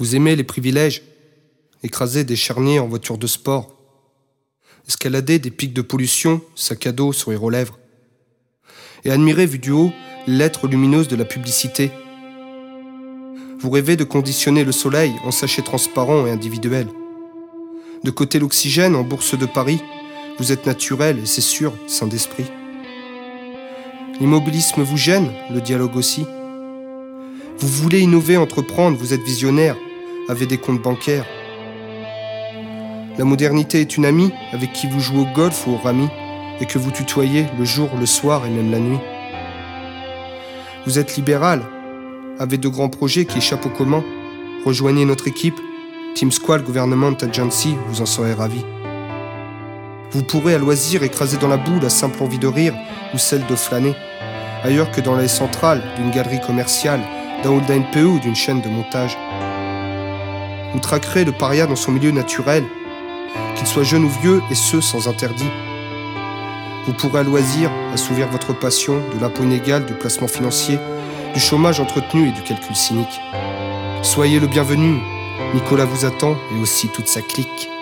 Vous aimez les privilèges, écraser des charniers en voiture de sport, escalader des pics de pollution, sac à dos, sourire aux lèvres, et admirer vu du haut les lettres lumineuses de la publicité. Vous rêvez de conditionner le soleil en sachets transparents et individuels. De côté l'oxygène en bourse de Paris, vous êtes naturel et c'est sûr, sain d'esprit. L'immobilisme vous gêne, le dialogue aussi. Vous voulez innover, entreprendre, vous êtes visionnaire, avez des comptes bancaires. La modernité est une amie avec qui vous jouez au golf ou au rami et que vous tutoyez le jour, le soir et même la nuit. Vous êtes libéral, avez de grands projets qui échappent au commun. Rejoignez notre équipe, Team Squall Government Agency, vous en serez ravis. Vous pourrez à loisir écraser dans la boue la simple envie de rire ou celle de flâner, ailleurs que dans les centrales d'une galerie commerciale, d'un hall d'ANPE ou d'une chaîne de montage. Vous traquerez le paria dans son milieu naturel, qu'il soit jeune ou vieux, et ce sans interdit. Vous pourrez à loisir assouvir votre passion de l'impôt inégal, du placement financier, du chômage entretenu et du calcul cynique. Soyez le bienvenu, Nicolas vous attend et aussi toute sa clique.